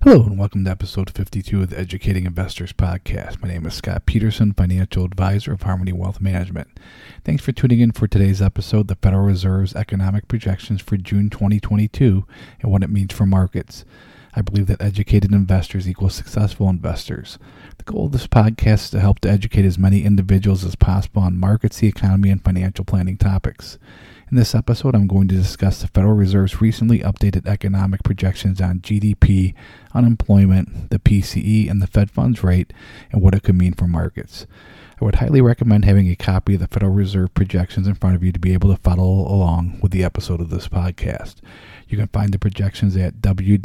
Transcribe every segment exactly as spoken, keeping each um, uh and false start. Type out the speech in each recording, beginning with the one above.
Hello and welcome to episode fifty-two of the Educating Investors Podcast. My name is Scott Peterson, Financial Advisor of Harmony Wealth Management. Thanks for tuning in for today's episode, the Federal Reserve's Economic Projections for June twenty twenty-two and what it means for markets. I believe that educated investors equal successful investors. The goal of this podcast is to help to educate as many individuals as possible on markets, the economy, and financial planning topics. In this episode, I'm going to discuss the Federal Reserve's recently updated economic projections on G D P, unemployment, the P C E, and the Fed funds rate, and what it could mean for markets. I would highly recommend having a copy of the Federal Reserve projections in front of you to be able to follow along with the episode of this podcast. You can find the projections at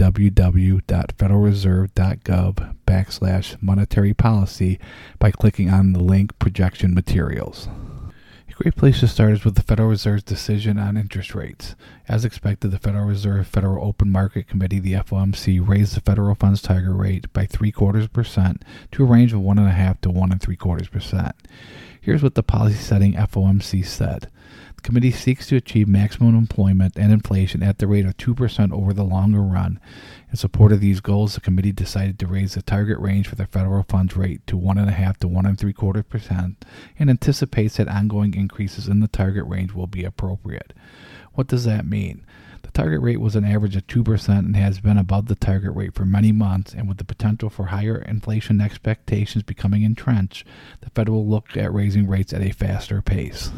www.federalreserve.gov backslash monetary policy by clicking on the link Projection Materials. A great place to start is with the Federal Reserve's decision on interest rates. As expected, the Federal Reserve Federal Open Market Committee, the F O M C, raised the federal funds target rate by three quarters percent to a range of one and a half to one and three quarters percent. Here's what the policy-setting F O M C said. The committee seeks to achieve maximum employment and inflation at the rate of two percent over the longer run. In support of these goals, the committee decided to raise the target range for the federal funds rate to one and a half to one and three quarters percent and anticipates that ongoing increases in the target range will be appropriate. What does that mean? The target rate was an average of two percent and has been above the target rate for many months, and with the potential for higher inflation expectations becoming entrenched, the Fed will look at raising rates at a faster pace.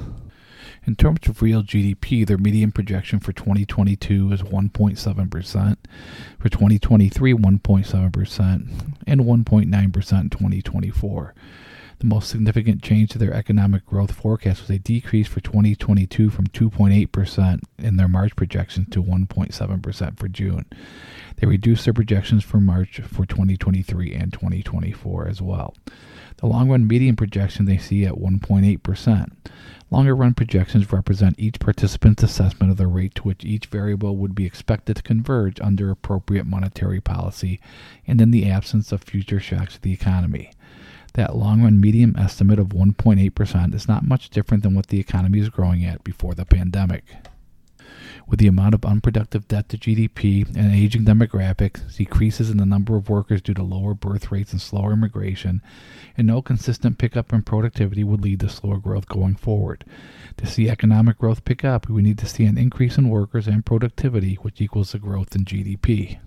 In terms of real G D P, their median projection for twenty twenty-two is one point seven percent, for twenty twenty-three one point seven percent, and one point nine percent in twenty twenty-four. The most significant change to their economic growth forecast was a decrease for twenty twenty-two from two point eight percent in their March projections to one point seven percent for June. They reduced their projections for March for twenty twenty-three and twenty twenty-four as well. The long-run median projection they see at one point eight percent. Longer-run projections represent each participant's assessment of the rate to which each variable would be expected to converge under appropriate monetary policy and in the absence of future shocks to the economy. That long-run median estimate of one point eight percent is not much different than what the economy is growing at before the pandemic. With the amount of unproductive debt to G D P and aging demographics, decreases in the number of workers due to lower birth rates and slower immigration, and no consistent pickup in productivity would lead to slower growth going forward. To see economic growth pick up, we need to see an increase in workers and productivity, which equals the growth in G D P.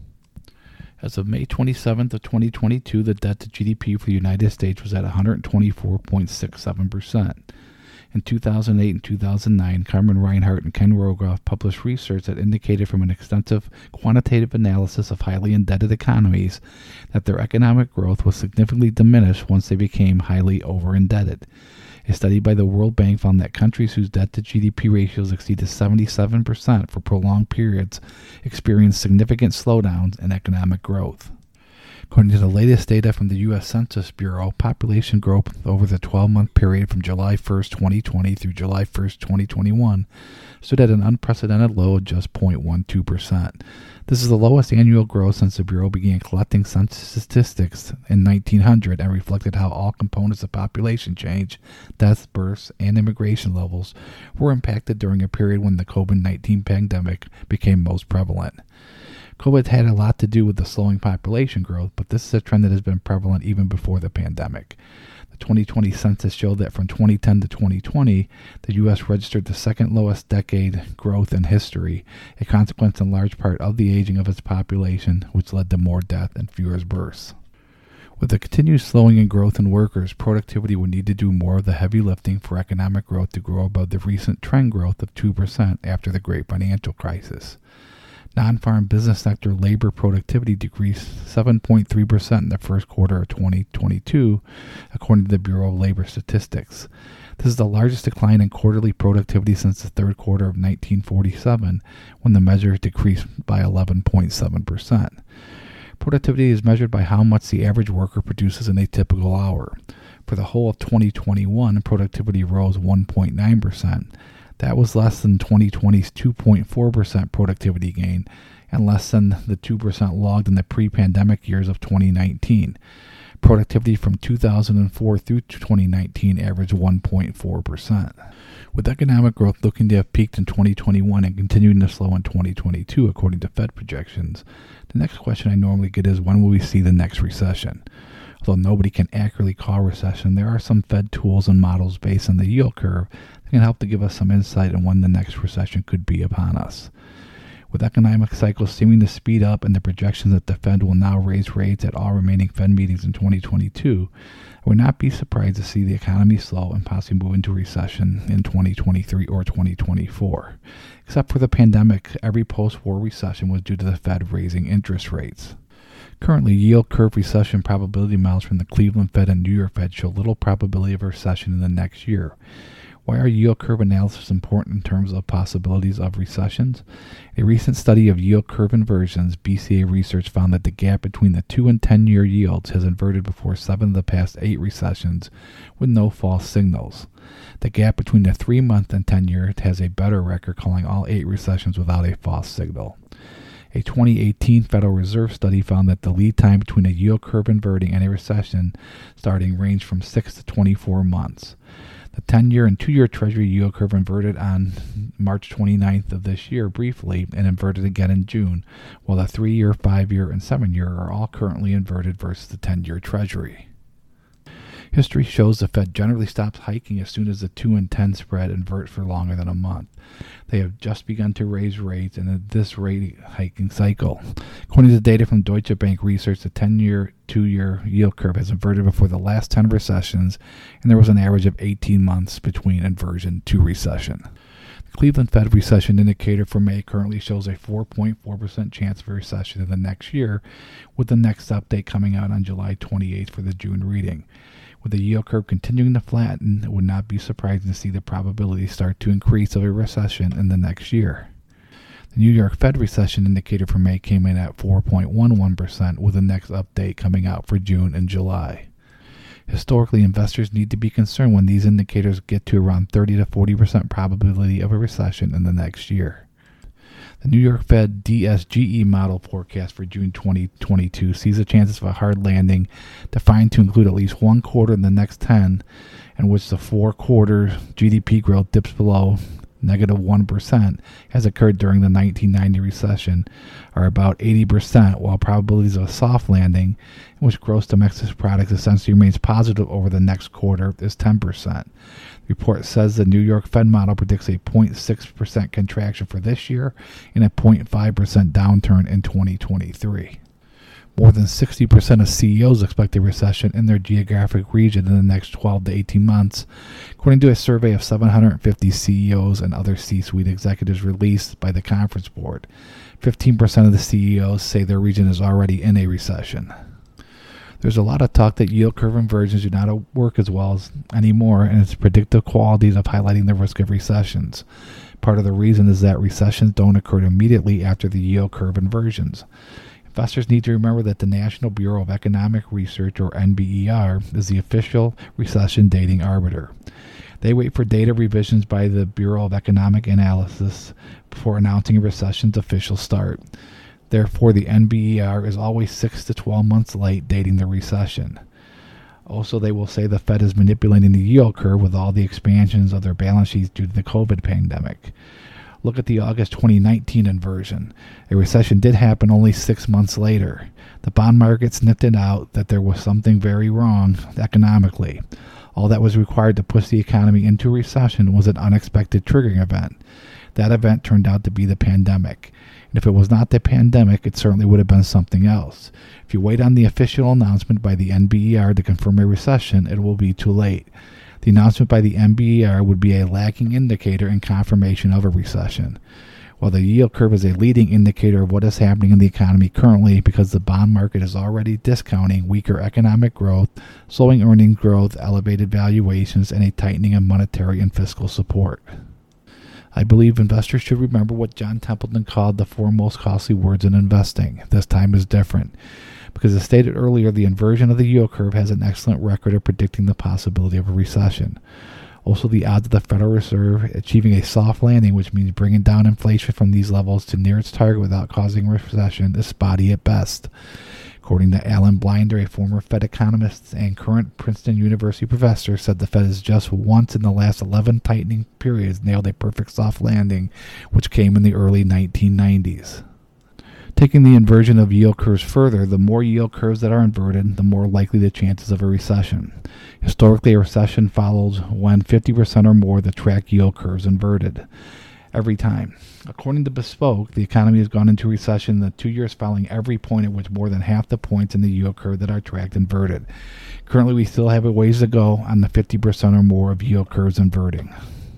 As of May twenty-seventh of twenty twenty-two, the debt to G D P for the United States was at one hundred twenty-four point six seven percent. In two thousand eight and two thousand nine, Carmen Reinhart and Ken Rogoff published research that indicated from an extensive quantitative analysis of highly indebted economies that their economic growth was significantly diminished once they became highly over-indebted. A study by the World Bank found that countries whose debt to G D P ratios exceeded seventy-seven percent for prolonged periods experienced significant slowdowns in economic growth. According to the latest data from the U S Census Bureau, population growth over the twelve-month period from July first, twenty twenty through July first, twenty twenty-one stood at an unprecedented low of just zero point one two percent. This is the lowest annual growth since the Bureau began collecting census statistics in nineteen hundred and reflected how all components of population change, deaths, births, and immigration levels were impacted during a period when the covid nineteen pandemic became most prevalent. COVID had a lot to do with the slowing population growth, but this is a trend that has been prevalent even before the pandemic. The twenty twenty census showed that from twenty ten to twenty twenty, the U S registered the second lowest decade growth in history, a consequence in large part of the aging of its population, which led to more death and fewer births. With the continued slowing in growth in workers, productivity would need to do more of the heavy lifting for economic growth to grow above the recent trend growth of two percent after the great financial crisis. Non-farm business sector labor productivity decreased seven point three percent in the first quarter of twenty twenty-two, according to the Bureau of Labor Statistics. This is the largest decline in quarterly productivity since the third quarter of nineteen forty-seven, when the measure decreased by eleven point seven percent. Productivity is measured by how much the average worker produces in a typical hour. For the whole of twenty twenty-one, productivity rose one point nine percent. That was less than twenty twenty's two point four percent productivity gain and less than the two percent logged in the pre-pandemic years of twenty nineteen. Productivity from two thousand four through twenty nineteen averaged one point four percent. With economic growth looking to have peaked in twenty twenty-one and continuing to slow in twenty twenty-two, according to Fed projections, the next question I normally get is, when will we see the next recession? Although nobody can accurately call a recession, there are some Fed tools and models based on the yield curve that can help to give us some insight on when the next recession could be upon us. With economic cycles seeming to speed up and the projections that the Fed will now raise rates at all remaining Fed meetings in twenty twenty-two, I would not be surprised to see the economy slow and possibly move into recession in twenty twenty-three or twenty twenty-four. Except for the pandemic, every post-war recession was due to the Fed raising interest rates. Currently, yield curve recession probability models from the Cleveland Fed and New York Fed show little probability of a recession in the next year. Why are yield curve analysis important in terms of possibilities of recessions? A recent study of yield curve inversions, B C A Research, found that the gap between the two and ten-year yields has inverted before seven of the past eight recessions with no false signals. The gap between the three-month and ten-year has a better record, calling all eight recessions without a false signal. A twenty eighteen Federal Reserve study found that the lead time between a yield curve inverting and a recession starting ranged from six to twenty-four months. The ten-year and two-year Treasury yield curve inverted on March twenty-ninth of this year briefly and inverted again in June, while the three-year, five-year, and seven-year are all currently inverted versus the ten-year Treasury. History shows the Fed generally stops hiking as soon as the two and ten spread invert for longer than a month. They have just begun to raise rates in this rate hiking cycle. According to data from Deutsche Bank Research, the ten-year, two-year yield curve has inverted before the last ten recessions, and there was an average of eighteen months between inversion to recession. The Cleveland Fed Recession Indicator for May currently shows a four point four percent chance of a recession in the next year, with the next update coming out on July twenty-eighth for the June reading. With the yield curve continuing to flatten, it would not be surprising to see the probability start to increase of a recession in the next year. The New York Fed Recession Indicator for May came in at four point one one percent, with the next update coming out for June and July. Historically, investors need to be concerned when these indicators get to around thirty to forty percent probability of a recession in the next year. The New York Fed D S G E model forecast for June twenty twenty-two sees the chances of a hard landing defined to include at least one quarter in the next ten, in which the four-quarter G D P growth dips below negative one percent, has occurred during the nineteen ninety recession, are about eighty percent, while probabilities of a soft landing, in which gross domestic product essentially remains positive over the next quarter, is ten percent. The report says the New York Fed model predicts a zero point six percent contraction for this year and a zero point five percent downturn in twenty twenty-three. More than sixty percent of C E Os expect a recession in their geographic region in the next twelve to eighteen months, according to a survey of seven hundred fifty C E Os and other C-suite executives released by the Conference Board. fifteen percent of the C E Os say their region is already in a recession. There's a lot of talk that yield curve inversions do not work as well as anymore, and its predictive qualities of highlighting the risk of recessions. Part of the reason is that recessions don't occur immediately after the yield curve inversions. Investors need to remember that the National Bureau of Economic Research, or N B E R, is the official recession dating arbiter. They wait for data revisions by the Bureau of Economic Analysis before announcing a recession's official start. Therefore, the N B E R is always six to twelve months late dating the recession. Also, they will say the Fed is manipulating the yield curve with all the expansions of their balance sheets due to the COVID pandemic. Look at the August twenty nineteen inversion. A recession did happen only six months later. The bond market sniffed it out that there was something very wrong economically. All that was required to push the economy into a recession was an unexpected triggering event. That event turned out to be the pandemic. And if it was not the pandemic, it certainly would have been something else. If you wait on the official announcement by the N B E R to confirm a recession, it will be too late. The announcement by the N B E R would be a lagging indicator in confirmation of a recession, while the yield curve is a leading indicator of what is happening in the economy currently, because the bond market is already discounting weaker economic growth, slowing earnings growth, elevated valuations, and a tightening of monetary and fiscal support. I believe investors should remember what John Templeton called the four most costly words in investing. This time is different. Because as stated earlier, the inversion of the yield curve has an excellent record of predicting the possibility of a recession. Also, the odds of the Federal Reserve achieving a soft landing, which means bringing down inflation from these levels to near its target without causing a recession, is spotty at best. According to Alan Blinder, a former Fed economist and current Princeton University professor, said the Fed has just once in the last eleven tightening periods nailed a perfect soft landing, which came in the early nineteen nineties. Taking the inversion of yield curves further, the more yield curves that are inverted, the more likely the chances of a recession. Historically, a recession follows when fifty percent or more of the track yield curves inverted. Every time. According to Bespoke, the economy has gone into recession in the two years following every point at which more than half the points in the yield curve that are tracked inverted. Currently, we still have a ways to go on the fifty percent or more of yield curves inverting.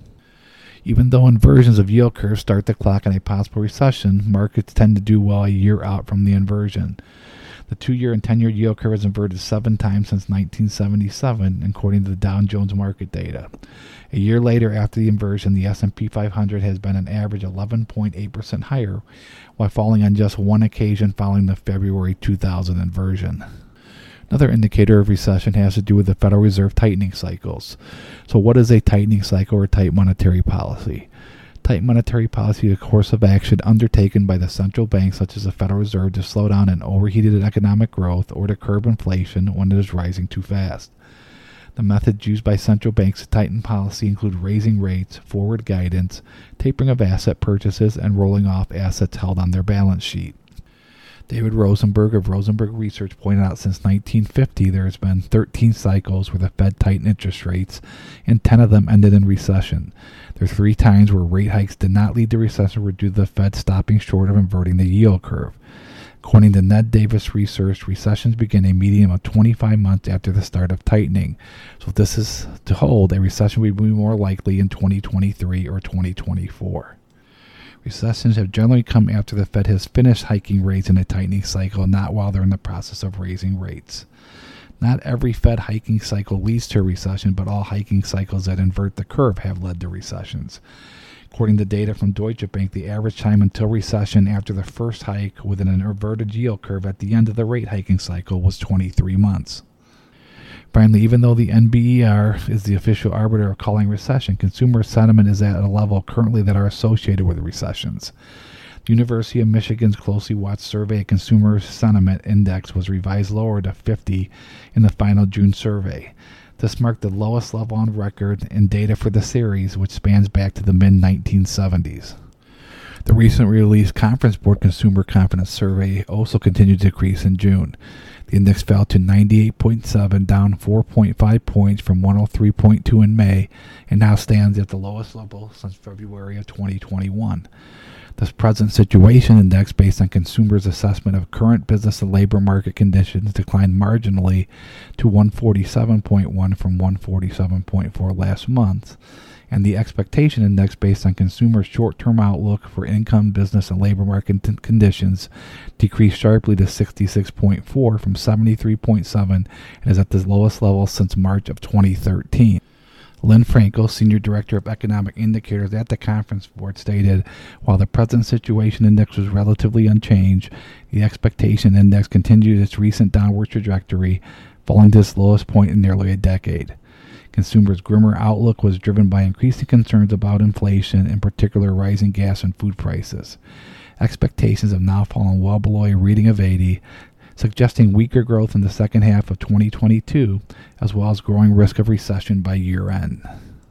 Even though inversions of yield curves start the clock on a possible recession, markets tend to do well a year out from the inversion. The two-year and ten-year yield curve has inverted seven times since nineteen seventy-seven, according to the Dow Jones market data. A year later, after the inversion, the S and P five hundred has been an average eleven point eight percent higher, while falling on just one occasion following the February two thousand inversion. Another indicator of recession has to do with the Federal Reserve tightening cycles. So what is a tightening cycle or tight monetary policy? Tight monetary policy is a course of action undertaken by the central banks such as the Federal Reserve to slow down an overheated economic growth or to curb inflation when it is rising too fast. The methods used by central banks to tighten policy include raising rates, forward guidance, tapering of asset purchases, and rolling off assets held on their balance sheet. David Rosenberg of Rosenberg Research pointed out since nineteen fifty there has been thirteen cycles where the Fed tightened interest rates, and ten of them ended in recession. There are three times where rate hikes did not lead to recession were due to the Fed stopping short of inverting the yield curve. According to Ned Davis Research, recessions begin a median of twenty-five months after the start of tightening. So if this is to hold, a recession would be more likely in twenty twenty-three or twenty twenty-four. Recessions have generally come after the Fed has finished hiking rates in a tightening cycle, not while they're in the process of raising rates. Not every Fed hiking cycle leads to a recession, but all hiking cycles that invert the curve have led to recessions. According to data from Deutsche Bank, the average time until recession after the first hike with an inverted yield curve at the end of the rate hiking cycle was twenty-three months. Finally, even though the N B E R is the official arbiter of calling recession, consumer sentiment is at a level currently that are associated with recessions. The University of Michigan's closely watched survey of consumer sentiment index was revised lower to fifty in the final June survey. This marked the lowest level on record in data for the series, which spans back to the mid nineteen seventies. The recently released Conference Board Consumer Confidence Survey also continued to decrease in June. The index fell to ninety-eight point seven, down four point five points from one oh three point two in May, and now stands at the lowest level since February of twenty twenty-one. This present situation index, based on consumers' assessment of current business and labor market conditions, declined marginally to one forty-seven point one from one forty-seven point four last month, and the expectation index, based on consumers' short-term outlook for income, business, and labor market t- conditions, decreased sharply to sixty-six point four from seventy-three point seven and is at the lowest level since March of twenty thirteen. Lynn Frankel, Senior Director of Economic Indicators at the Conference Board, stated, while the present situation index was relatively unchanged, the expectation index continued its recent downward trajectory, falling to its lowest point in nearly a decade. Consumers' grimmer outlook was driven by increasing concerns about inflation, in particular rising gas and food prices. Expectations have now fallen well below a reading of eighty, suggesting weaker growth in the second half of twenty twenty-two, as well as growing risk of recession by year-end.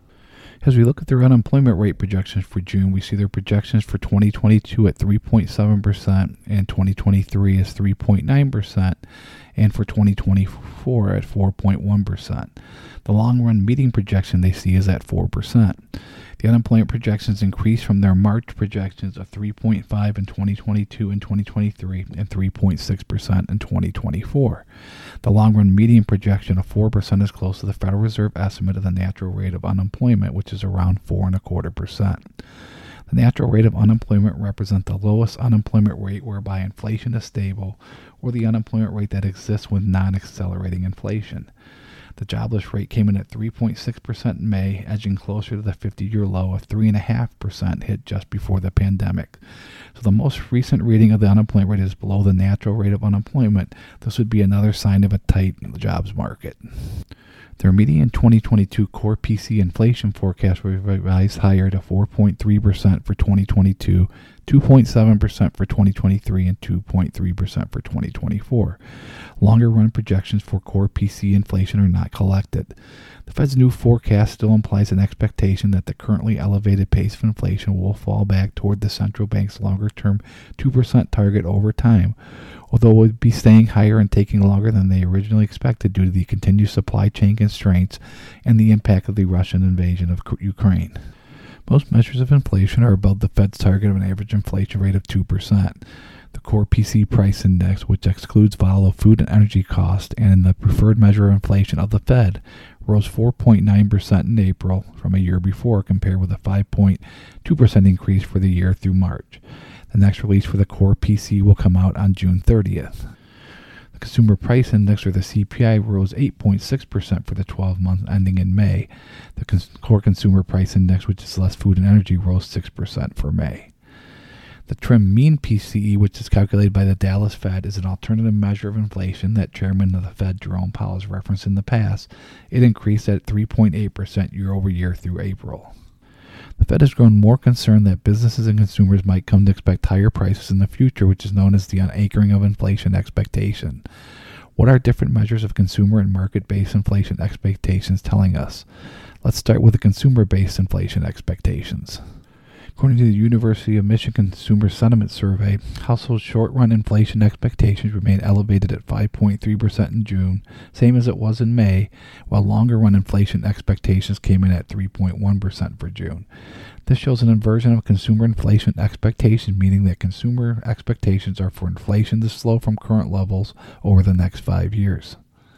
As we look at their unemployment rate projections for June, we see their projections for twenty twenty-two at three point seven percent and twenty twenty-three is three point nine percent, and for twenty twenty-four at four point one percent. The long-run median projection they see is at four percent. The unemployment projections increased from their March projections of three point five in twenty twenty-two and twenty twenty-three and three point six percent in twenty twenty-four. The long-run median projection of four percent is close to the Federal Reserve estimate of the natural rate of unemployment, which is around four point five percent. The natural rate of unemployment represents the lowest unemployment rate whereby inflation is stable, or the unemployment rate that exists with non-accelerating inflation. The jobless rate came in at three point six percent in May, edging closer to the fifty-year low of three point five percent hit just before the pandemic. So the most recent reading of the unemployment rate is below the natural rate of unemployment. This would be another sign of a tight jobs market. Their median twenty twenty-two core P C inflation forecast was revised higher to four point three percent for twenty twenty-two, two point seven percent for twenty twenty-three and two point three percent for twenty twenty-four. Longer-run projections for core P C E inflation are not collected. The Fed's new forecast still implies an expectation that the currently elevated pace of inflation will fall back toward the central bank's longer-term two percent target over time, although it would be staying higher and taking longer than they originally expected due to the continued supply chain constraints and the impact of the Russian invasion of Ukraine. Most measures of inflation are above the Fed's target of an average inflation rate of two percent. The core P C E price index, which excludes volatile food and energy costs, and the preferred measure of inflation of the Fed, rose four point nine percent in April from a year before, compared with a five point two percent increase for the year through March. The next release for the core P C E will come out on June thirtieth. The Consumer Price Index, or the C P I, rose eight point six percent for the twelve months ending in May. The cons- core Consumer Price Index, which is less food and energy, rose six percent for May. The Trim Mean P C E, which is calculated by the Dallas Fed, is an alternative measure of inflation that Chairman of the Fed, Jerome Powell, has referenced in the past. It increased at three point eight percent year over year through April. The Fed has grown more concerned that businesses and consumers might come to expect higher prices in the future, which is known as the unanchoring of inflation expectation. What are different measures of consumer and market-based inflation expectations telling us? Let's start with the consumer-based inflation expectations. According to the University of Michigan Consumer Sentiment Survey, household short-run inflation expectations remain elevated at five point three percent in June, same as it was in May, while longer-run inflation expectations came in at three point one percent for June. This shows an inversion of consumer inflation expectations, meaning that consumer expectations are for inflation to slow from current levels over the next five years.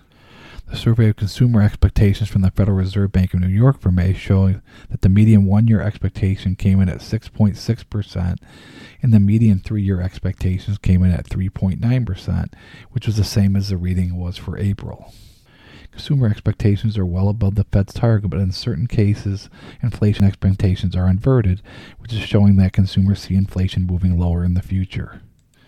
The survey of consumer expectations from the Federal Reserve Bank of New York for May showed that the median one-year expectation came in at six point six percent, and the median three-year expectations came in at three point nine percent, which was the same as the reading was for April. Consumer expectations are well above the Fed's target, but in certain cases, inflation expectations are inverted, which is showing that consumers see inflation moving lower in the future.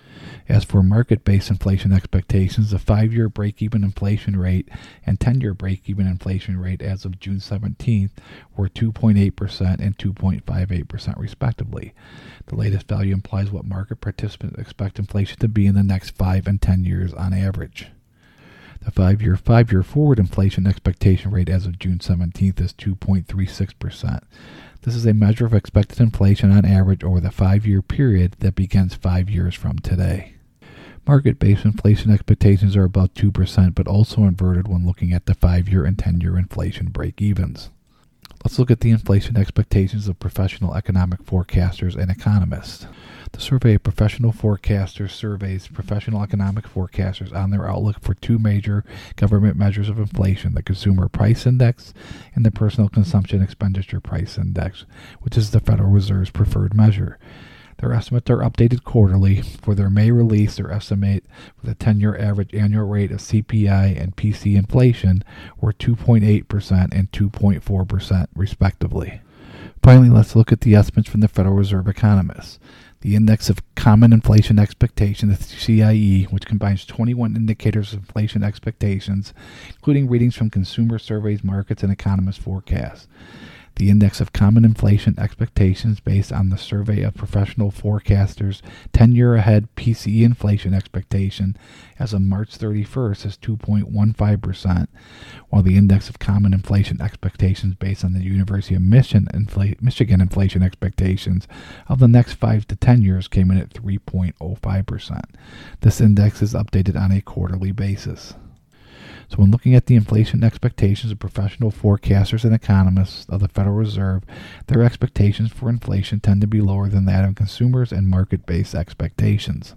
As for market-based inflation expectations, the five-year break-even inflation rate and ten-year break-even inflation rate as of June seventeenth were two point eight percent and two point five eight percent respectively. The latest value implies what market participants expect inflation to be in the next five and ten years on average. The five-year five-year forward inflation expectation rate as of June seventeenth is two point three six percent. This is a measure of expected inflation on average over the five-year period that begins five years from today. Market-based inflation expectations are about two percent, but also inverted when looking at the five-year and ten-year inflation break-evens. Let's look at the inflation expectations of professional economic forecasters and economists. The survey of professional forecasters surveys professional economic forecasters on their outlook for two major government measures of inflation, the Consumer Price Index and the Personal Consumption Expenditure Price Index, which is the Federal Reserve's preferred measure. Their estimates are updated quarterly. For their May release, their estimate for the ten-year average annual rate of C P I and P C inflation were two point eight percent and two point four percent, respectively. Finally, let's look at the estimates from the Federal Reserve economists. The Index of Common Inflation Expectation, the C I E, which combines twenty-one indicators of inflation expectations, including readings from consumer surveys, markets, and economist forecasts. The Index of Common Inflation Expectations, based on the survey of professional forecasters' ten-year ahead P C E inflation expectation as of March thirty-first, is two point one five percent, while the Index of Common Inflation Expectations, based on the University of Michigan, infl- Michigan inflation expectations of the next five to ten years, came in at three point zero five percent. This index is updated on a quarterly basis. So when looking at the inflation expectations of professional forecasters and economists of the Federal Reserve, their expectations for inflation tend to be lower than that of consumers and market-based expectations.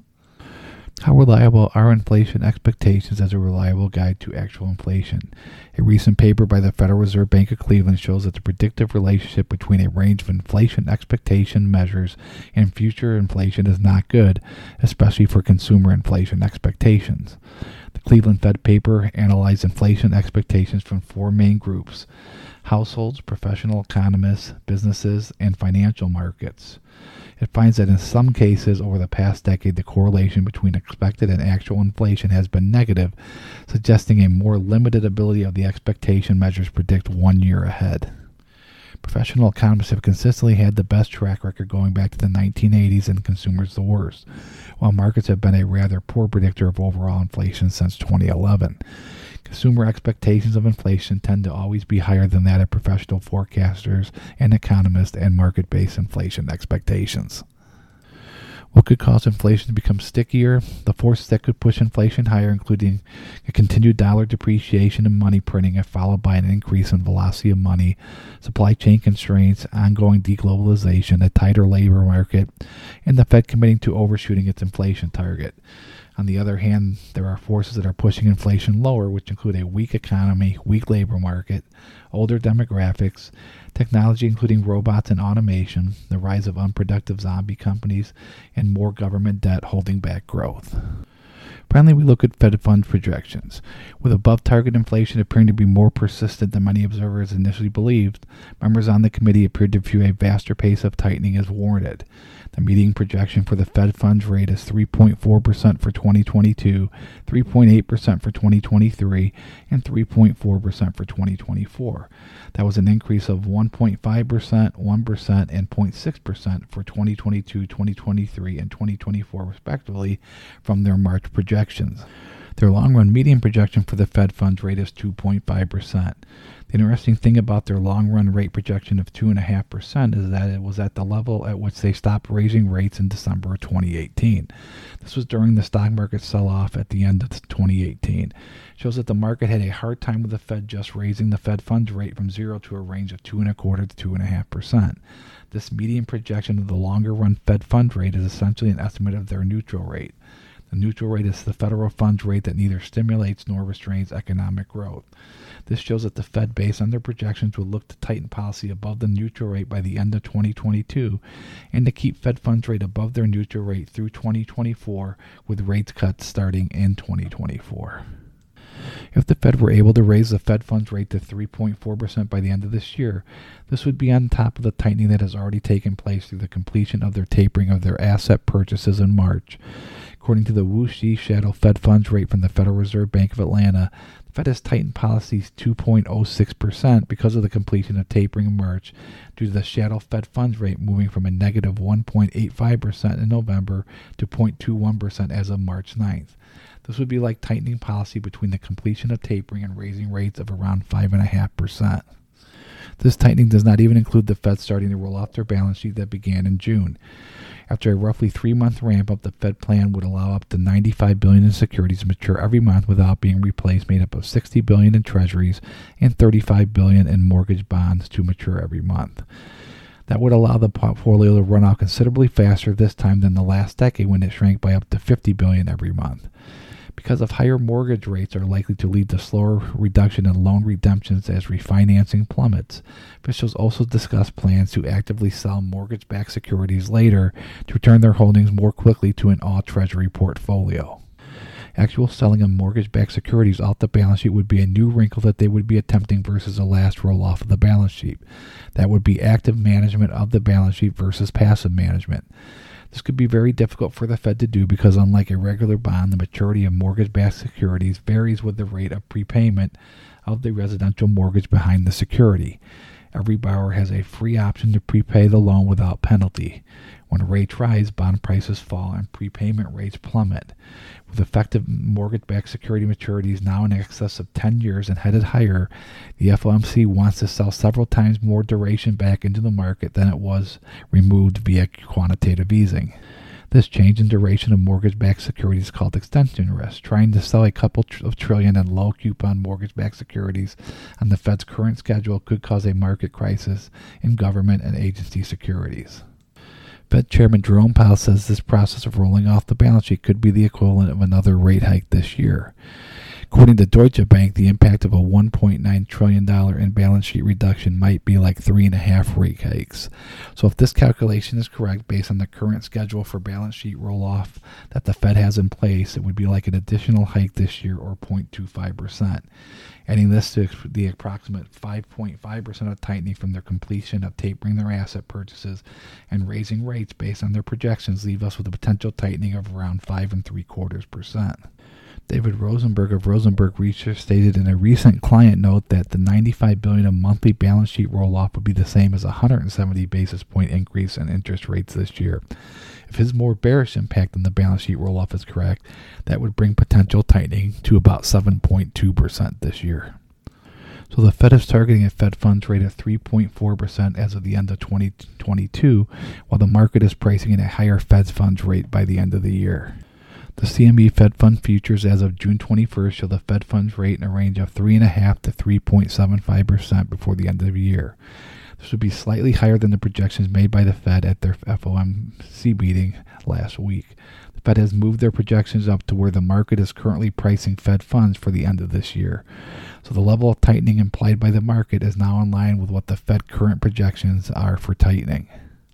How reliable are inflation expectations as a reliable guide to actual inflation? A recent paper by the Federal Reserve Bank of Cleveland shows that the predictive relationship between a range of inflation expectation measures and future inflation is not good, especially for consumer inflation expectations. The Cleveland Fed paper analyzed inflation expectations from four main groups: households, professional economists, businesses, and financial markets. It finds that in some cases over the past decade, the correlation between expected and actual inflation has been negative, suggesting a more limited ability of the expectation measures to predict one year ahead. Professional economists have consistently had the best track record going back to the nineteen eighties and consumers the worst, while markets have been a rather poor predictor of overall inflation since twenty eleven. Consumer expectations of inflation tend to always be higher than that of professional forecasters and economists and market-based inflation expectations. What could cause inflation to become stickier? The forces that could push inflation higher, including a continued dollar depreciation and money printing, followed by an increase in velocity of money, supply chain constraints, ongoing deglobalization, a tighter labor market, and the Fed committing to overshooting its inflation target. On the other hand, there are forces that are pushing inflation lower, which include a weak economy, weak labor market, older demographics, technology including robots and automation, the rise of unproductive zombie companies, and more government debt holding back growth. Finally, we look at Fed funds projections. With above-target inflation appearing to be more persistent than many observers initially believed, members on the committee appeared to view a faster pace of tightening as warranted. The median projection for the Fed funds rate is three point four percent for twenty twenty-two, three point eight percent for twenty twenty-three, and three point four percent for twenty twenty-four. That was an increase of one point five percent, one percent, and zero point six percent for twenty twenty-two, twenty twenty-three, and twenty twenty-four, respectively, from their March projections. Their long-run median projection for the Fed funds rate is two point five percent. The interesting thing about their long-run rate projection of two point five percent is that it was at the level at which they stopped raising rates in December of twenty eighteen. This was during the stock market sell-off at the end of twenty eighteen. It shows that the market had a hard time with the Fed just raising the Fed funds rate from zero to a range of two point five percent to two point five percent. This median projection of the longer-run Fed funds rate is essentially an estimate of their neutral rate. The neutral rate is the federal funds rate that neither stimulates nor restrains economic growth. This shows that the Fed, based on their projections, will look to tighten policy above the neutral rate by the end of twenty twenty-two and to keep Fed funds rate above their neutral rate through twenty twenty-four, with rates cuts starting in twenty twenty-four. If the Fed were able to raise the Fed funds rate to three point four percent by the end of this year, this would be on top of the tightening that has already taken place through the completion of their tapering of their asset purchases in March. According to the Wuxi Shadow Fed funds rate from the Federal Reserve Bank of Atlanta, the Fed has tightened policies two point zero six percent because of the completion of tapering in March, due to the shadow Fed funds rate moving from a negative one point eight five percent in November to zero point two one percent as of March ninth. This would be like tightening policy between the completion of tapering and raising rates of around five point five percent. This tightening does not even include the Fed starting to roll off their balance sheet that began in June. After a roughly three-month ramp-up, the Fed plan would allow up to ninety-five billion dollars in securities to mature every month without being replaced, made up of sixty billion dollars in treasuries and thirty-five billion dollars in mortgage bonds to mature every month. That would allow the portfolio to run out considerably faster this time than the last decade, when it shrank by up to fifty billion dollars every month. Because of higher mortgage rates are likely to lead to slower reduction in loan redemptions as refinancing plummets, officials also discussed plans to actively sell mortgage-backed securities later to return their holdings more quickly to an all-treasury portfolio. Actual selling of mortgage-backed securities off the balance sheet would be a new wrinkle that they would be attempting versus the last roll-off of the balance sheet. That would be active management of the balance sheet versus passive management. This could be very difficult for the Fed to do because, unlike a regular bond, the maturity of mortgage-backed securities varies with the rate of prepayment of the residential mortgage behind the security. Every borrower has a free option to prepay the loan without penalty. When rates rise, bond prices fall and prepayment rates plummet. With effective mortgage-backed security maturities now in excess of ten years and headed higher, the F O M C wants to sell several times more duration back into the market than it was removed via quantitative easing. This change in duration of mortgage-backed securities is called extension risk. Trying to sell a couple tr- of trillion in low-coupon mortgage-backed securities on the Fed's current schedule could cause a market crisis in government and agency securities. Fed Chairman Jerome Powell says this process of rolling off the balance sheet could be the equivalent of another rate hike this year. According to Deutsche Bank, the impact of a one point nine trillion dollars in balance sheet reduction might be like three and a half rate hikes. So if this calculation is correct, based on the current schedule for balance sheet roll-off that the Fed has in place, it would be like an additional hike this year, or zero point two five percent. Adding this to the approximate five point five percent of tightening from their completion of tapering their asset purchases and raising rates based on their projections, leave us with a potential tightening of around five and three quarters percent. David Rosenberg of Rosenberg Research stated in a recent client note that the ninety-five billion dollars of monthly balance sheet roll-off would be the same as a one hundred seventy basis point increase in interest rates this year. If his more bearish impact on the balance sheet roll-off is correct, that would bring potential tightening to about seven point two percent this year. So the Fed is targeting a Fed funds rate of three point four percent as of the end of twenty twenty-two, while the market is pricing in a higher Fed funds rate by the end of the year. The C M E Fed Fund futures as of June twenty-first show the Fed funds rate in a range of three point five to three point seven five percent before the end of the year. This would be slightly higher than the projections made by the Fed at their F O M C meeting last week. The Fed has moved their projections up to where the market is currently pricing Fed funds for the end of this year. So the level of tightening implied by the market is now in line with what the Fed current projections are for tightening.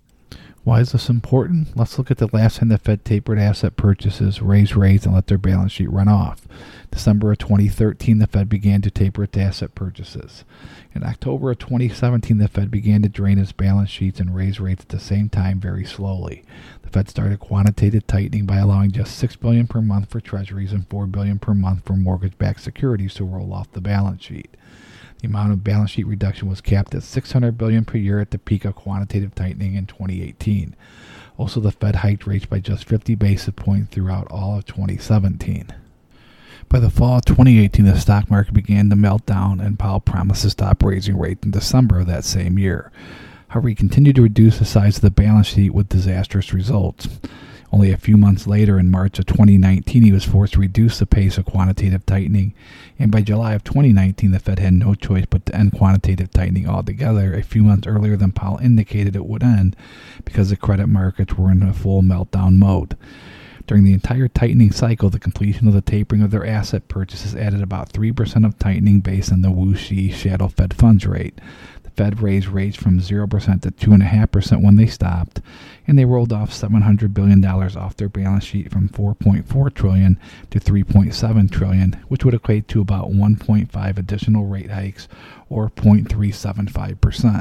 Why is this important? Let's look at the last time the Fed tapered asset purchases, raised rates, and let their balance sheet run off. December of twenty thirteen, the Fed began to taper its asset purchases. In October of twenty seventeen, the Fed began to drain its balance sheets and raise rates at the same time very slowly. The Fed started quantitative tightening by allowing just six billion dollars per month for treasuries and four billion dollars per month for mortgage-backed securities to roll off the balance sheet. The amount of balance sheet reduction was capped at six hundred billion dollars per year at the peak of quantitative tightening in twenty eighteen. Also, the Fed hiked rates by just fifty basis points throughout all of twenty seventeen. By the fall of twenty eighteen, the stock market began to melt down, and Powell promised to stop raising rates in December of that same year. However, he continued to reduce the size of the balance sheet with disastrous results. Only a few months later, in March of twenty nineteen, he was forced to reduce the pace of quantitative tightening, and by July of twenty nineteen, the Fed had no choice but to end quantitative tightening altogether, a few months earlier than Powell indicated it would end, because the credit markets were in a full meltdown mode. During the entire tightening cycle, the completion of the tapering of their asset purchases added about three percent of tightening based on the Wuxi shadow Fed funds rate. The Fed raised rates from zero percent to two point five percent when they stopped, and they rolled off seven hundred billion dollars off their balance sheet from four point four trillion dollars to three point seven trillion dollars, which would equate to about one point five additional rate hikes, or zero point three seven five percent.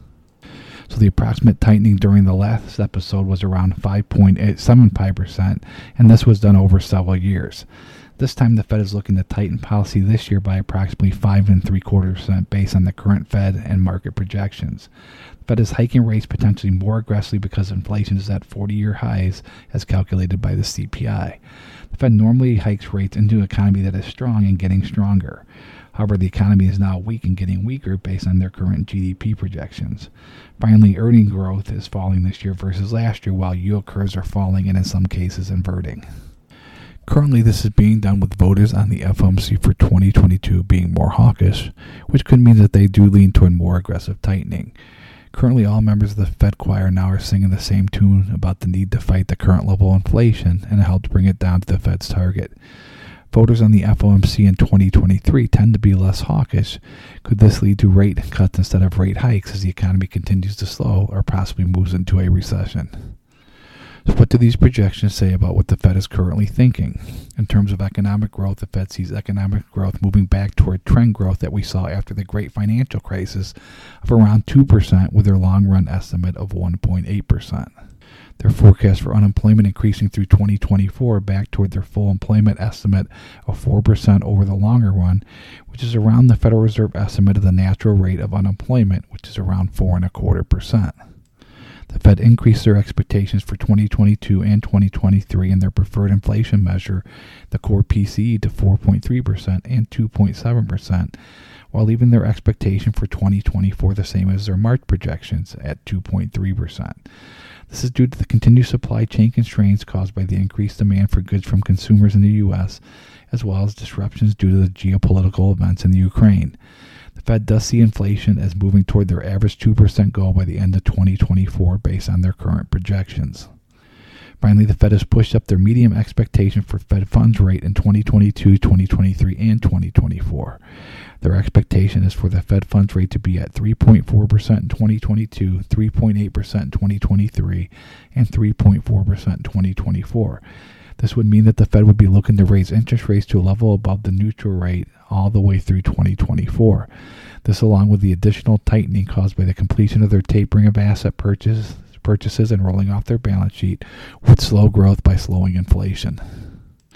So the approximate tightening during the last episode was around five point eight seven five percent, and this was done over several years. This time, the Fed is looking to tighten policy this year by approximately five and three quarter percent based on the current Fed and market projections. The Fed is hiking rates potentially more aggressively because inflation is at forty-year highs, as calculated by the C P I. The Fed normally hikes rates into an economy that is strong and getting stronger. However, the economy is now weak and getting weaker based on their current G D P projections. Finally, earning growth is falling this year versus last year, while yield curves are falling and in some cases inverting. Currently, this is being done with voters on the F O M C for twenty twenty-two being more hawkish, which could mean that they do lean toward more aggressive tightening. Currently, all members of the Fed choir now are singing the same tune about the need to fight the current level of inflation and help bring it down to the Fed's target. Voters on the F O M C in twenty twenty-three tend to be less hawkish. Could this lead to rate cuts instead of rate hikes as the economy continues to slow or possibly moves into a recession? So what do these projections say about what the Fed is currently thinking? In terms of economic growth, the Fed sees economic growth moving back toward trend growth that we saw after the great financial crisis of around two percent, with their long-run estimate of one point eight percent. Their forecast for unemployment increasing through twenty twenty-four back toward their full employment estimate of four percent over the longer run, which is around the Federal Reserve estimate of the natural rate of unemployment, which is around four and a quarter percent. The Fed increased their expectations for twenty twenty-two and twenty twenty-three in their preferred inflation measure, the core P C E, to four point three percent and two point seven percent, while leaving their expectation for twenty twenty-four the same as their March projections at two point three percent. This is due to the continued supply chain constraints caused by the increased demand for goods from consumers in the U S, as well as disruptions due to the geopolitical events in the Ukraine. The Fed does see inflation as moving toward their average two percent goal by the end of twenty twenty-four based on their current projections. Finally, the Fed has pushed up their medium expectation for Fed funds rate in twenty twenty-two, twenty twenty-three, and twenty twenty-four. Their expectation is for the Fed funds rate to be at three point four percent in twenty twenty-two, three point eight percent in twenty twenty-three, and three point four percent in twenty twenty-four. This would mean that the Fed would be looking to raise interest rates to a level above the neutral rate all the way through twenty twenty-four. This, along with the additional tightening caused by the completion of their tapering of asset purchases, purchases and rolling off their balance sheet, would slow growth by slowing inflation.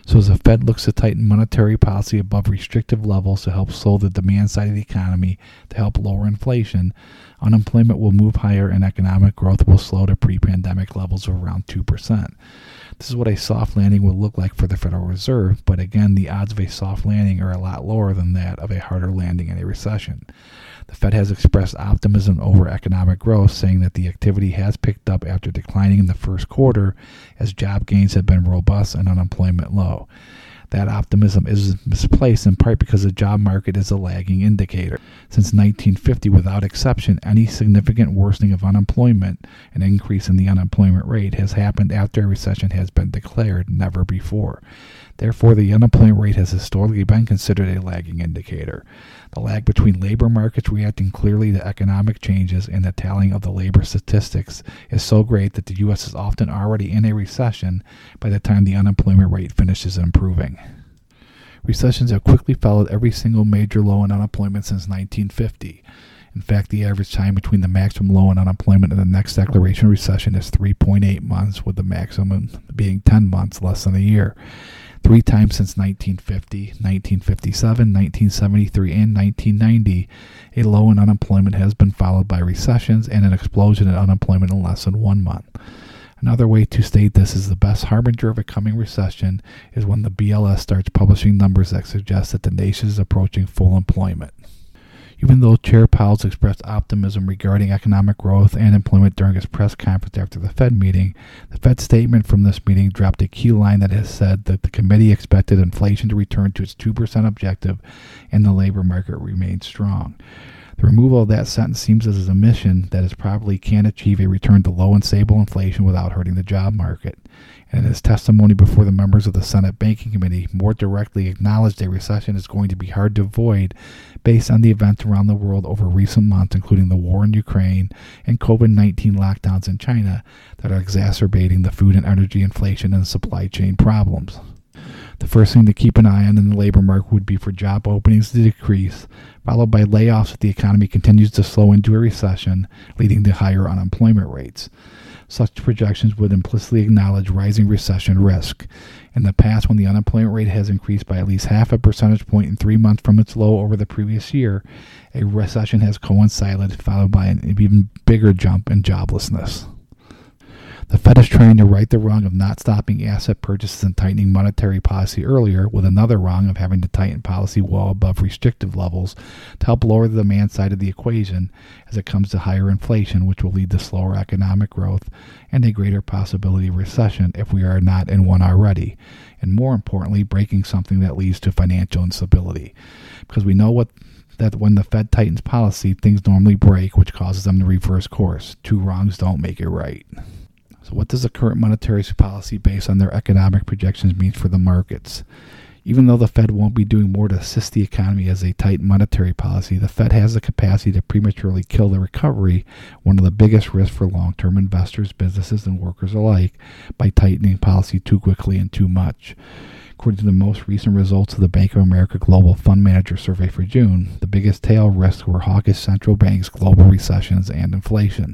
So as the Fed looks to tighten monetary policy above restrictive levels to help slow the demand side of the economy to help lower inflation, unemployment will move higher and economic growth will slow to pre-pandemic levels of around two percent. This is what a soft landing would look like for the Federal Reserve, but again, the odds of a soft landing are a lot lower than that of a harder landing in a recession. The Fed has expressed optimism over economic growth, saying that the activity has picked up after declining in the first quarter as job gains have been robust and unemployment low. That optimism is misplaced in part because the job market is a lagging indicator. Since nineteen fifty, without exception, any significant worsening of unemployment, an increase in the unemployment rate, has happened after a recession has been declared, never before. Therefore, the unemployment rate has historically been considered a lagging indicator. The lag between labor markets reacting clearly to economic changes and the tallying of the labor statistics is so great that the U S is often already in a recession by the time the unemployment rate finishes improving. Recessions have quickly followed every single major low in unemployment since nineteen fifty. In fact, the average time between the maximum low in unemployment and the next declaration of recession is three point eight months, with the maximum being ten months, less than a year. Three times since nineteen fifty, nineteen fifty-seven, nineteen seventy-three, and nineteen ninety, a low in unemployment has been followed by recessions and an explosion in unemployment in less than one month. Another way to state this is the best harbinger of a coming recession is when the B L S starts publishing numbers that suggest that the nation is approaching full employment. Even though Chair Powell expressed optimism regarding economic growth and employment during his press conference after the Fed meeting, the Fed statement from this meeting dropped a key line that has said that the committee expected inflation to return to its two percent objective and the labor market remained strong. The removal of that sentence seems as a mission that is probably can achieve a return to low and stable inflation without hurting the job market. And in his testimony before the members of the Senate Banking Committee, more directly acknowledged a recession is going to be hard to avoid based on the events around the world over recent months, including the war in Ukraine and COVID nineteen lockdowns in China that are exacerbating the food and energy inflation and supply chain problems. The first thing to keep an eye on in the labor market would be for job openings to decrease, followed by layoffs if the economy continues to slow into a recession, leading to higher unemployment rates. Such projections would implicitly acknowledge rising recession risk. In the past, when the unemployment rate has increased by at least half a percentage point in three months from its low over the previous year, a recession has coincided, followed by an even bigger jump in joblessness. The Fed is trying to right the wrong of not stopping asset purchases and tightening monetary policy earlier, with another wrong of having to tighten policy well above restrictive levels to help lower the demand side of the equation as it comes to higher inflation, which will lead to slower economic growth and a greater possibility of recession if we are not in one already, and more importantly, breaking something that leads to financial instability. Because we know what that when the Fed tightens policy, things normally break, which causes them to reverse course. Two wrongs don't make it right. So what does the current monetary policy based on their economic projections mean for the markets? Even though the Fed won't be doing more to assist the economy as they tighten monetary policy, the Fed has the capacity to prematurely kill the recovery, one of the biggest risks for long-term investors, businesses, and workers alike, by tightening policy too quickly and too much. According to the most recent results of the Bank of America Global Fund Manager Survey for June, the biggest tail risks were hawkish central banks, global recessions, and inflation.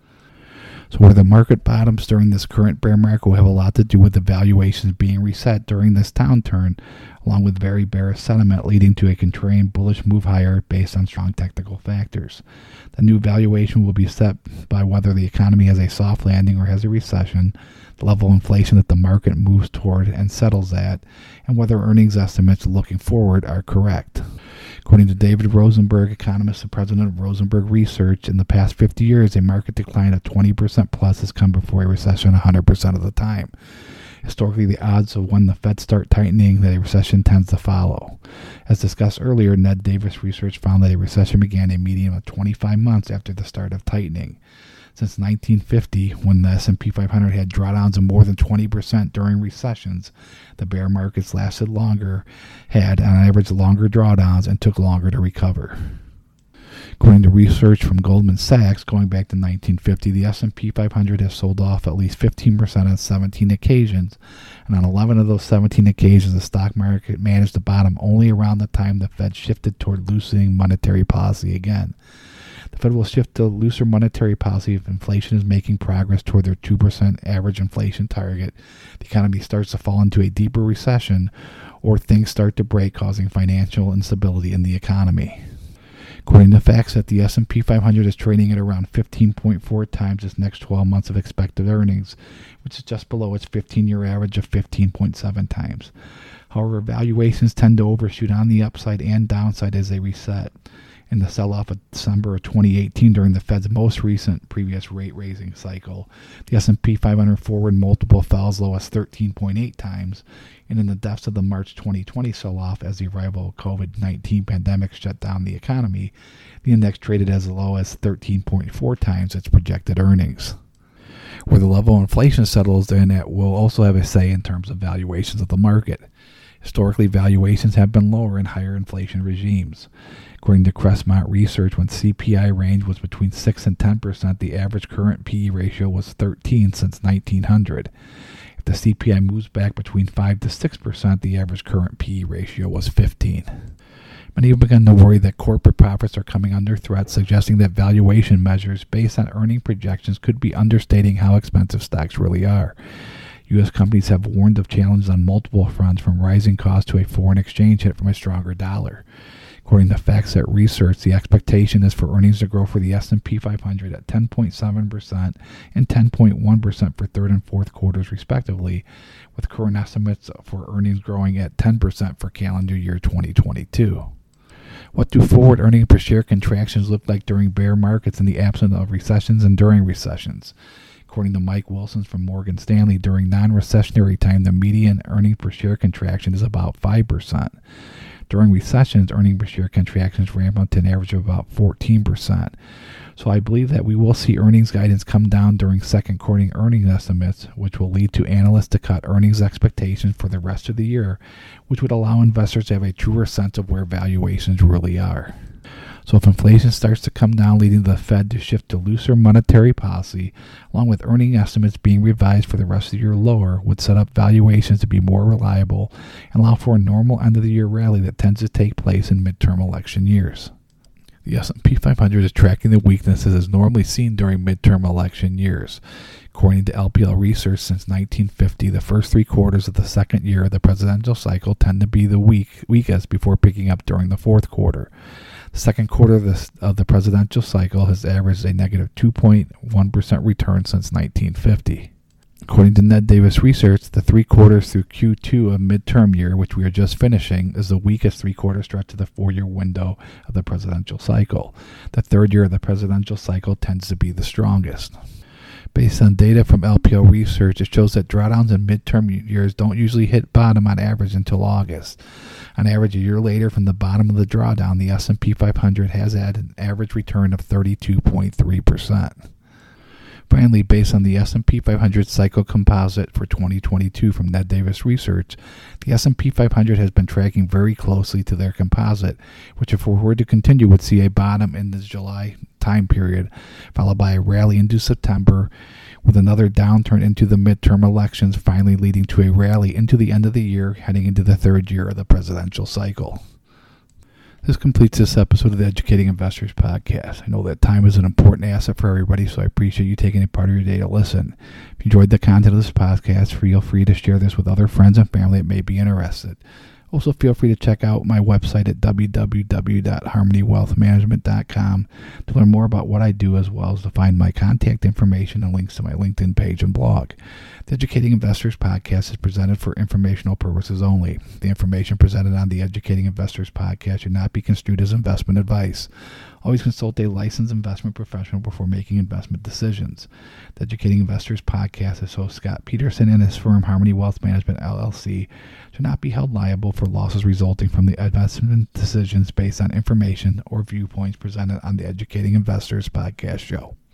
So where the market bottoms during this current bear market will have a lot to do with the valuations being reset during this downturn, along with very bearish sentiment leading to a contrarian bullish move higher based on strong technical factors. The new valuation will be set by whether the economy has a soft landing or has a recession, the level of inflation that the market moves toward and settles at, and whether earnings estimates looking forward are correct. According to David Rosenberg, economist and president of Rosenberg Research, in the past fifty years, a market decline of twenty percent plus has come before a recession one hundred percent of the time. Historically, the odds of when the Fed start tightening that a recession tends to follow. As discussed earlier, Ned Davis Research found that a recession began a median of twenty-five months after the start of tightening. Since nineteen fifty, when the S and P five hundred had drawdowns of more than twenty percent during recessions, the bear markets lasted longer, had on average longer drawdowns, and took longer to recover. According to research from Goldman Sachs, going back to nineteen fifty, the S and P five hundred has sold off at least fifteen percent on seventeen occasions, and on eleven of those seventeen occasions, the stock market managed to bottom only around the time the Fed shifted toward loosening monetary policy again. The Fed will shift to looser monetary policy if inflation is making progress toward their two percent average inflation target, the economy starts to fall into a deeper recession, or things start to break, causing financial instability in the economy. According to FactSet, the S and P five hundred is trading at around fifteen point four times its next twelve months of expected earnings, which is just below its fifteen-year average of fifteen point seven times. However, valuations tend to overshoot on the upside and downside as they reset. In the sell-off of December of twenty eighteen during the Fed's most recent previous rate-raising cycle, the S and P five hundred forward multiple fell as low as thirteen point eight times, and in the depths of the March twenty twenty sell-off as the arrival of COVID nineteen pandemic shut down the economy, the index traded as low as thirteen point four times its projected earnings. Where the level of inflation settles in at will also have a say in terms of valuations of the market. Historically, valuations have been lower in higher inflation regimes. According to Crestmont Research, when C P I range was between six and ten percent, the average current P E ratio was thirteen since nineteen hundred. If the C P I moves back between five to six percent, the average current P E ratio was fifteen. Many have begun to worry that corporate profits are coming under threat, suggesting that valuation measures based on earning projections could be understating how expensive stocks really are. U S companies have warned of challenges on multiple fronts, from rising costs to a foreign exchange hit from a stronger dollar. According to FactSet Research, the expectation is for earnings to grow for the S and P five hundred at ten point seven percent and ten point one percent for third and fourth quarters respectively, with current estimates for earnings growing at ten percent for calendar year twenty twenty-two. What do forward earnings per share contractions look like during bear markets in the absence of recessions and during recessions? According to Mike Wilson from Morgan Stanley, during non-recessionary time, the median earnings per share contraction is about five percent. During recessions, earnings per share contractions ramp up to an average of about fourteen percent. So I believe that we will see earnings guidance come down during second quarter earnings estimates, which will lead to analysts to cut earnings expectations for the rest of the year, which would allow investors to have a truer sense of where valuations really are. So if inflation starts to come down, leading the Fed to shift to looser monetary policy, along with earning estimates being revised for the rest of the year lower, would set up valuations to be more reliable and allow for a normal end-of-the-year rally that tends to take place in midterm election years. The S and P five hundred is tracking the weaknesses as normally seen during midterm election years. According to L P L Research, since nineteen fifty, the first three quarters of the second year of the presidential cycle tend to be the weak, weakest before picking up during the fourth quarter. The second quarter of, this, of the presidential cycle has averaged a negative two point one percent return since nineteen fifty. According to Ned Davis Research, the three quarters through Q two of midterm year, which we are just finishing, is the weakest three-quarter stretch of the four-year window of the presidential cycle. The third year of the presidential cycle tends to be the strongest. Based on data from L P L Research, it shows that drawdowns in midterm years don't usually hit bottom on average until August. On average, a year later from the bottom of the drawdown, the S and P five hundred has had an average return of thirty-two point three percent. Finally, based on the S and P five hundred cycle composite for twenty twenty-two from Ned Davis Research, the S and P five hundred has been tracking very closely to their composite, which if we were to continue would see a bottom in the July time period, followed by a rally into September, with another downturn into the midterm elections, finally leading to a rally into the end of the year, heading into the third year of the presidential cycle. This completes this episode of the Educating Investors Podcast. I know that time is an important asset for everybody, so I appreciate you taking a part of your day to listen. If you enjoyed the content of this podcast, feel free to share this with other friends and family that may be interested. Also, feel free to check out my website at w w w dot harmony wealth management dot com to learn more about what I do, as well as to find my contact information and links to my LinkedIn page and blog. The Educating Investors Podcast is presented for informational purposes only. The information presented on the Educating Investors Podcast should not be construed as investment advice. Always consult a licensed investment professional before making investment decisions. The Educating Investors Podcast is host Scott Peterson and his firm Harmony Wealth Management, L L C, should not be held liable for losses resulting from the investment decisions based on information or viewpoints presented on the Educating Investors Podcast show.